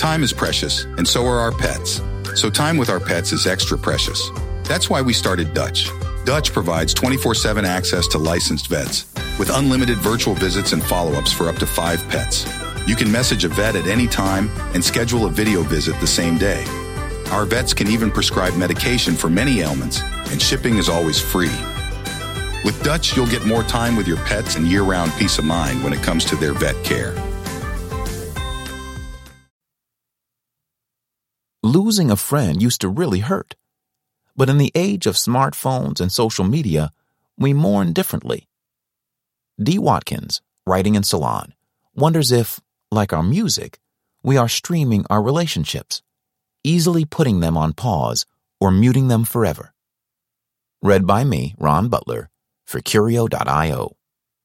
Time is precious, and so are our pets. So time with our pets is extra precious. That's why we started Dutch. Dutch provides 24/7 access to licensed vets with unlimited virtual visits and follow-ups for up to 5 pets. You can message a vet at any time and schedule a video visit the same day. Our vets can even prescribe medication for many ailments, and shipping is always free. With Dutch, you'll get more time with your pets and year-round peace of mind when it comes to their vet care. Losing a friend used to really hurt. But in the age of smartphones and social media, we mourn differently. D. Watkins, writing in Salon, wonders if, like our music, we are streaming our relationships, easily putting them on pause or muting them forever. Read by me, Ron Butler, for Curio.io.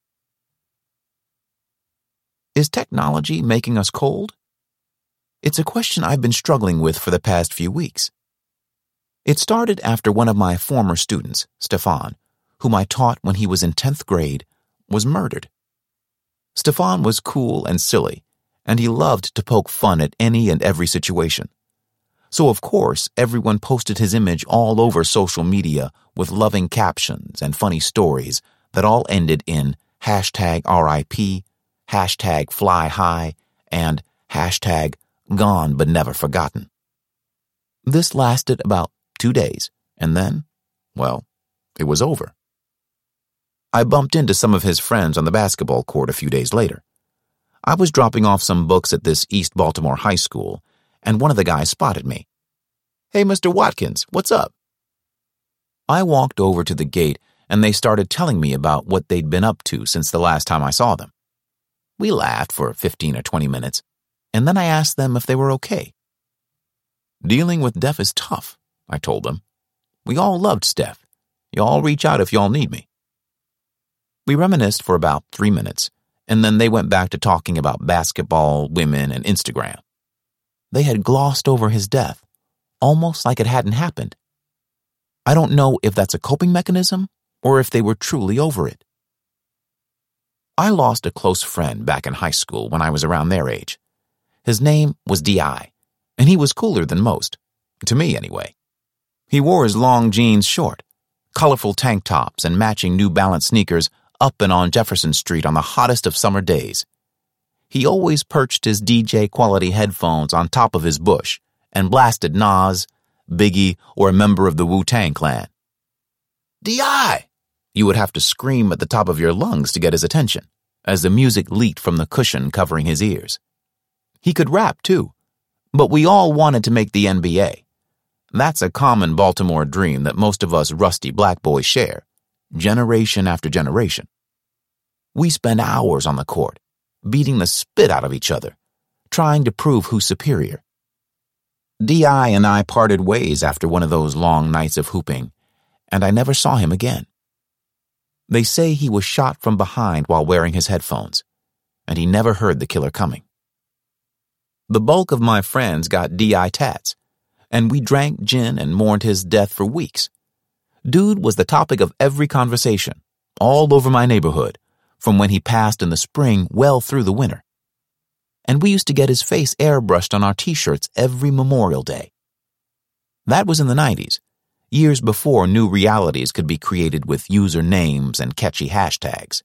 Is technology making us cold? It's a question I've been struggling with for the past few weeks. It started after one of my former students, Stefan, whom I taught when he was in 10th grade, was murdered. Stefan was cool and silly, and he loved to poke fun at any and every situation. So of course, everyone posted his image all over social media with loving captions and funny stories that all ended in #RIP, #FlyHigh, and #Gone but never forgotten. This lasted about 2 days, and then, well, it was over. I bumped into some of his friends on the basketball court a few days later. I was dropping off some books at this East Baltimore high school, and one of the guys spotted me. "Hey, Mr. Watkins, what's up?" I walked over to the gate, and they started telling me about what they'd been up to since the last time I saw them. We laughed for 15 or 20 minutes, and then I asked them if they were okay. "Dealing with death is tough," I told them. "We all loved Steph. Y'all reach out if y'all need me." We reminisced for about 3 minutes, and then they went back to talking about basketball, women, and Instagram. They had glossed over his death, almost like it hadn't happened. I don't know if that's a coping mechanism or if they were truly over it. I lost a close friend back in high school when I was around their age. His name was D.I., and he was cooler than most, to me anyway. He wore his long jeans short, colorful tank tops, and matching New Balance sneakers up and on Jefferson Street on the hottest of summer days. He always perched his DJ quality headphones on top of his bush and blasted Nas, Biggie, or a member of the Wu-Tang Clan. "D.I.!" You would have to scream at the top of your lungs to get his attention, as the music leaked from the cushion covering his ears. He could rap, too, but we all wanted to make the NBA. That's a common Baltimore dream that most of us rusty black boys share, generation after generation. We spent hours on the court, beating the spit out of each other, trying to prove who's superior. D.I. and I parted ways after one of those long nights of hooping, and I never saw him again. They say he was shot from behind while wearing his headphones, and he never heard the killer coming. The bulk of my friends got D.I. tats, and we drank gin and mourned his death for weeks. Dude was the topic of every conversation, all over my neighborhood, from when he passed in the spring well through the winter. And we used to get his face airbrushed on our t-shirts every Memorial Day. That was in the 90s, years before new realities could be created with user names and catchy hashtags.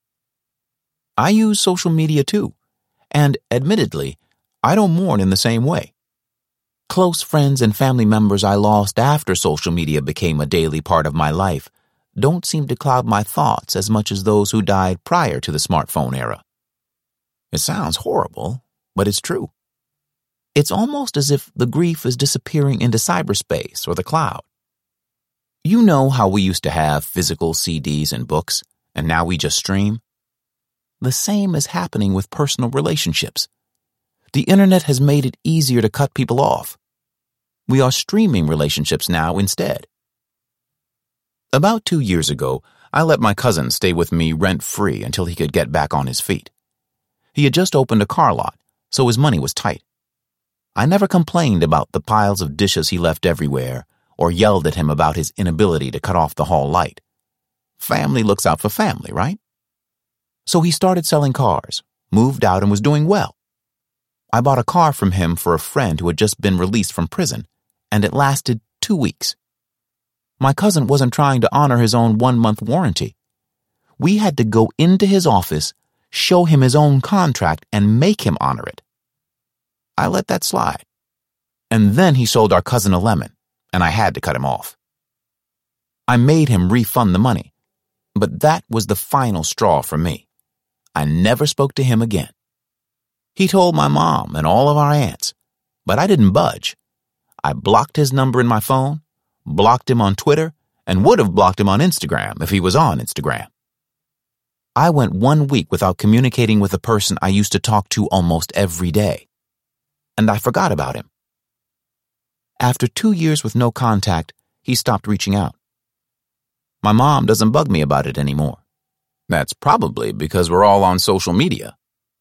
I use social media too, and admittedly, I don't mourn in the same way. Close friends and family members I lost after social media became a daily part of my life don't seem to cloud my thoughts as much as those who died prior to the smartphone era. It sounds horrible, but it's true. It's almost as if the grief is disappearing into cyberspace or the cloud. You know how we used to have physical CDs and books, and now we just stream? The same is happening with personal relationships. The internet has made it easier to cut people off. We are streaming relationships now instead. About 2 years ago, I let my cousin stay with me rent-free until he could get back on his feet. He had just opened a car lot, so his money was tight. I never complained about the piles of dishes he left everywhere or yelled at him about his inability to cut off the hall light. Family looks out for family, right? So he started selling cars, moved out, and was doing well. I bought a car from him for a friend who had just been released from prison, and it lasted 2 weeks. My cousin wasn't trying to honor his own 1-month warranty. We had to go into his office, show him his own contract, and make him honor it. I let that slide. And then he sold our cousin a lemon, and I had to cut him off. I made him refund the money, but that was the final straw for me. I never spoke to him again. He told my mom and all of our aunts, but I didn't budge. I blocked his number in my phone, blocked him on Twitter, and would have blocked him on Instagram if he was on Instagram. I went 1 week without communicating with a person I used to talk to almost every day, and I forgot about him. After 2 years with no contact, he stopped reaching out. My mom doesn't bug me about it anymore. That's probably because we're all on social media.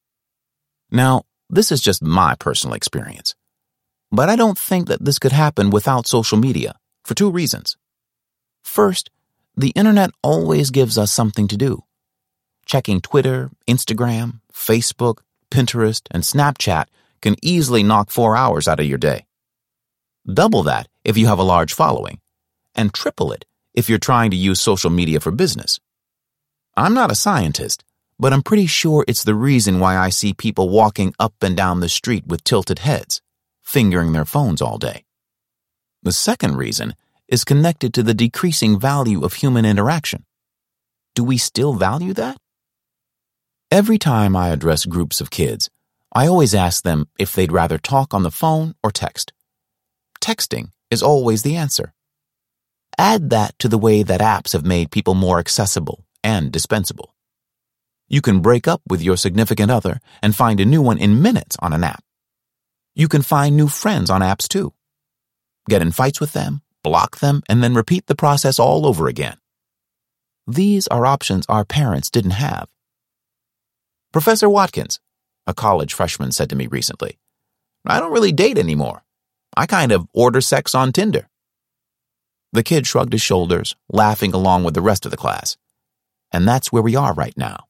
Now, this is just my personal experience, but I don't think that this could happen without social media for 2 reasons. First, the internet always gives us something to do. Checking Twitter, Instagram, Facebook, Pinterest, and Snapchat can easily knock 4 hours out of your day. Double that if you have a large following, and triple it if you're trying to use social media for business. I'm not a scientist, but I'm pretty sure it's the reason why I see people walking up and down the street with tilted heads, fingering their phones all day. The second reason is connected to the decreasing value of human interaction. Do we still value that? Every time I address groups of kids, I always ask them if they'd rather talk on the phone or text. Texting is always the answer. Add that to the way that apps have made people more accessible and dispensable. You can break up with your significant other and find a new one in minutes on an app. You can find new friends on apps too. Get in fights with them, block them, and then repeat the process all over again. These are options our parents didn't have. Professor Watkins, a college freshman, said to me recently, "I don't really date anymore. I kind of order sex on Tinder." The kid shrugged his shoulders, laughing along with the rest of the class. And that's where we are right now.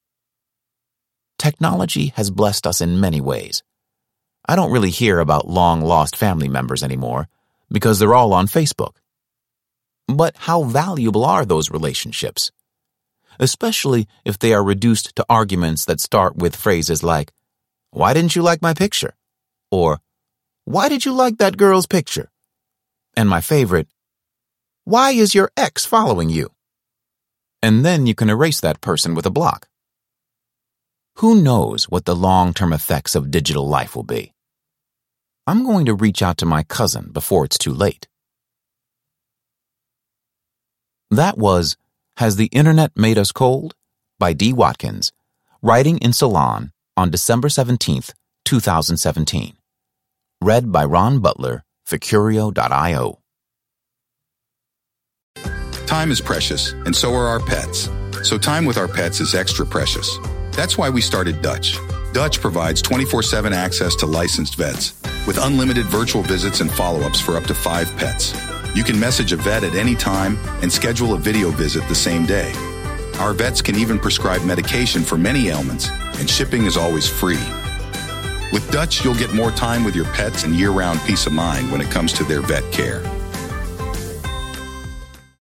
Technology has blessed us in many ways. I don't really hear about long-lost family members anymore because they're all on Facebook. But how valuable are those relationships? Especially if they are reduced to arguments that start with phrases like, "Why didn't you like my picture?" Or, "Why did you like that girl's picture?" And my favorite, "Why is your ex following you?" And then you can erase that person with a block. Who knows what the long-term effects of digital life will be? I'm going to reach out to my cousin before it's too late. That was Has the Internet Made Us Cold? By D. Watkins, writing in Salon on December 17th, 2017. Read by Ron Butler for Curio.io. Time is precious, and so are our pets. So time with our pets is extra precious. That's why we started Dutch. Dutch provides 24/7 access to licensed vets with unlimited virtual visits and follow-ups for up to 5 pets. You can message a vet at any time and schedule a video visit the same day. Our vets can even prescribe medication for many ailments, and shipping is always free. With Dutch, you'll get more time with your pets and year-round peace of mind when it comes to their vet care.